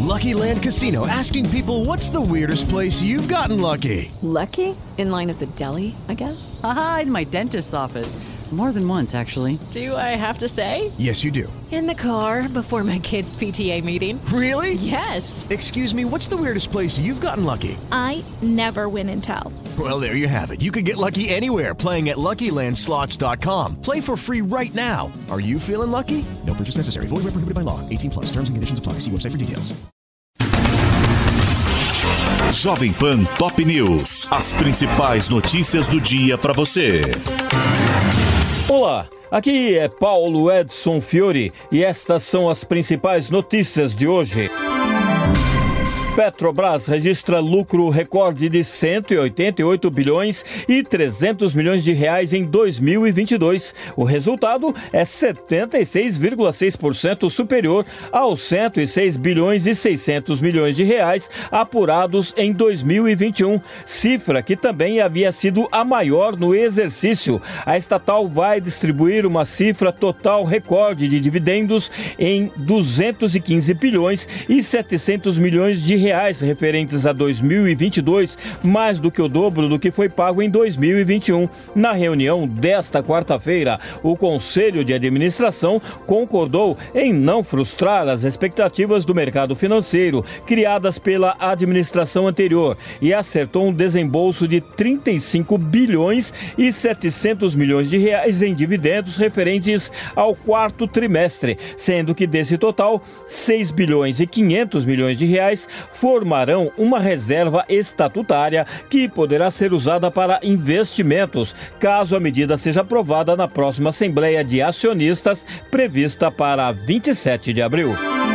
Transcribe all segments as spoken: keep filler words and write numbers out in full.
Lucky Land Casino, asking people, what's the weirdest place you've gotten lucky? Lucky? In line at the deli, I guess? Aha, in my dentist's office. More than once, actually. Do I have to say? Yes, you do. In the car before my kids' P T A meeting. Really? Yes. Excuse me, what's the weirdest place you've gotten lucky? I never win and tell. Well, there you have it. You can get lucky anywhere, playing at Lucky Land Slots dot com. Play for free right now. Are you feeling lucky? No purchase necessary. Void where prohibited by law. eighteen plus. Terms and conditions apply. See website for details. Jovem Pan Top News. As principais notícias do dia para você. Olá, aqui é Paulo Edson Fiore e estas são as principais notícias de hoje. Petrobras registra lucro recorde de cento e oitenta e oito bilhões e trezentos milhões de reais em dois mil e vinte e dois. O resultado é setenta e seis vírgula seis por cento superior aos cento e seis bilhões e seiscentos milhões de reais apurados em dois mil e vinte e um, cifra que também havia sido a maior no exercício. A estatal vai distribuir uma cifra total recorde de dividendos em duzentos e quinze bilhões e setecentos milhões de reais. reais referentes a dois mil e vinte e dois, mais do que o dobro do que foi pago em dois mil e vinte e um. Na reunião desta quarta-feira, o Conselho de Administração concordou em não frustrar as expectativas do mercado financeiro criadas pela administração anterior e acertou um desembolso de trinta e cinco bilhões e setecentos milhões de reais em dividendos referentes ao quarto trimestre, sendo que desse total, seis bilhões e quinhentos milhões de reais formarão uma reserva estatutária que poderá ser usada para investimentos, caso a medida seja aprovada na próxima Assembleia de Acionistas, prevista para vinte e sete de abril.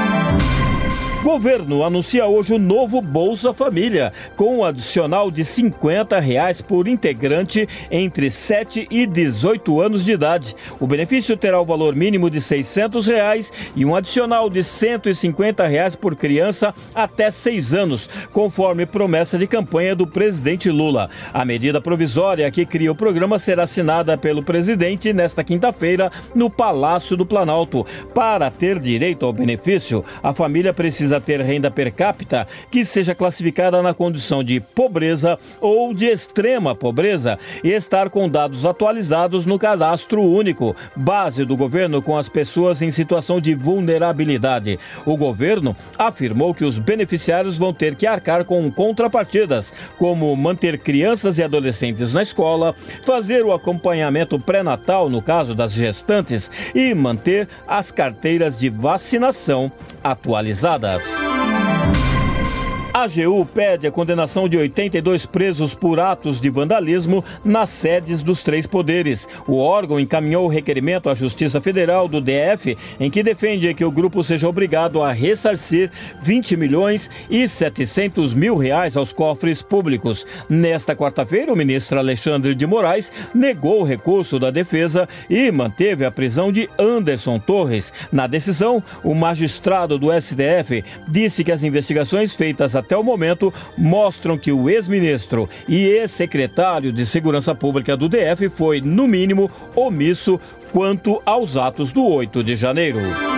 Governo anuncia hoje o novo Bolsa Família, com um adicional de cinquenta reais por integrante entre sete e dezoito anos de idade. O benefício terá o valor mínimo de seiscentos reais e um adicional de cento e cinquenta reais por criança até seis anos, conforme promessa de campanha do presidente Lula. A medida provisória que cria o programa será assinada pelo presidente nesta quinta-feira no Palácio do Planalto. Para ter direito ao benefício, a família precisa ter renda per capita que seja classificada na condição de pobreza ou de extrema pobreza e estar com dados atualizados no Cadastro Único, base do governo com as pessoas em situação de vulnerabilidade. O governo afirmou que os beneficiários vão ter que arcar com contrapartidas, como manter crianças e adolescentes na escola, fazer o acompanhamento pré-natal no caso das gestantes e manter as carteiras de vacinação atualizadas. A AGU pede a condenação de oitenta e dois presos por atos de vandalismo nas sedes dos três poderes. O órgão encaminhou o requerimento à Justiça Federal do D F, em que defende que o grupo seja obrigado a ressarcir vinte milhões e setecentos mil reais aos cofres públicos. Nesta quarta-feira, o ministro Alexandre de Moraes negou o recurso da defesa e manteve a prisão de Anderson Torres. Na decisão, o magistrado do S T F disse que as investigações feitas até o momento mostram que o ex-ministro e ex-secretário de Segurança Pública do D F foi, no mínimo, omisso quanto aos atos do oito de janeiro.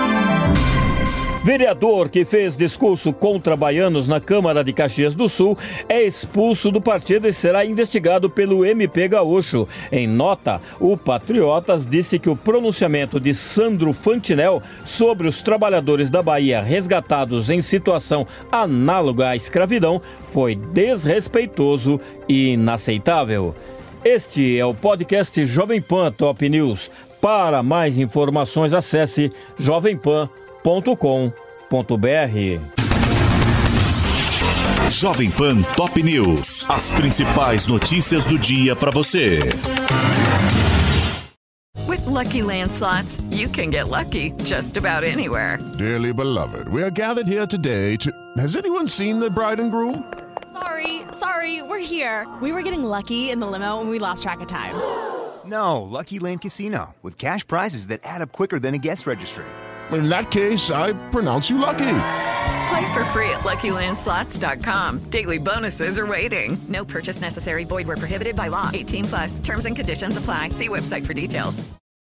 Vereador que fez discurso contra baianos na Câmara de Caxias do Sul é expulso do partido e será investigado pelo M P gaúcho. Em nota, o Patriotas disse que o pronunciamento de Sandro Fantinel sobre os trabalhadores da Bahia resgatados em situação análoga à escravidão foi desrespeitoso e inaceitável. Este é o podcast Jovem Pan Top News. Para mais informações, acesse jovem pan ponto com ponto b r. Jovem Pan Top News. As principais notícias do dia para você. With Lucky Land Slots, you can get lucky just about anywhere. Dearly beloved, we are gathered here today to... Has anyone seen the bride and groom? Sorry, sorry, we're here. We were getting lucky in the limo and we lost track of time. No, Lucky Land Casino, with cash prizes that add up quicker than a guest registry. In that case, I pronounce you lucky. Play for free at lucky land slots dot com. Daily bonuses are waiting. No purchase necessary. Void where prohibited by law. eighteen plus. Terms and conditions apply. See website for details.